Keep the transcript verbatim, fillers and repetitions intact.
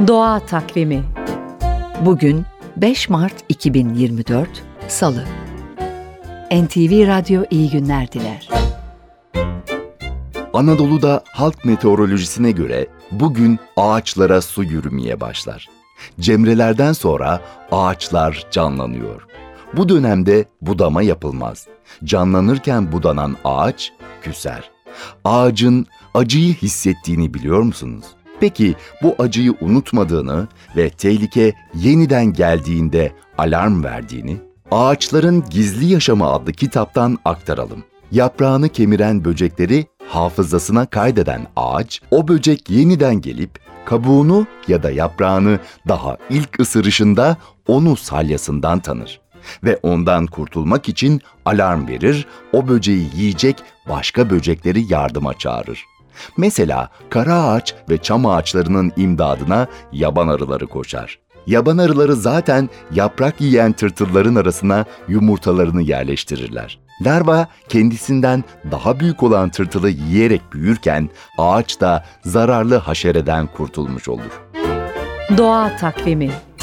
Doğa Takvimi. Bugün beş Mart iki bin yirmi dört Salı. N T V Radyo iyi günler diler. Anadolu'da halk meteorolojisine göre bugün ağaçlara su yürümeye başlar. Cemrelerden sonra ağaçlar canlanıyor. Bu dönemde budama yapılmaz. Canlanırken budanan ağaç küser. Ağacın acıyı hissettiğini biliyor musunuz? Peki bu acıyı unutmadığını ve tehlike yeniden geldiğinde alarm verdiğini Ağaçların Gizli Yaşamı adlı kitaptan aktaralım. Yaprağını kemiren böcekleri hafızasına kaydeden ağaç, o böcek yeniden gelip kabuğunu ya da yaprağını daha ilk ısırışında onu salyasından tanır ve ondan kurtulmak için alarm verir, o böceği yiyecek başka böcekleri yardıma çağırır. Mesela kara ağaç ve çam ağaçlarının imdadına yaban arıları koşar. Yaban arıları zaten yaprak yiyen tırtılların arasına yumurtalarını yerleştirirler. Larva kendisinden daha büyük olan tırtılı yiyerek büyürken ağaç da zararlı haşereden kurtulmuş olur. Doğa Takvimi.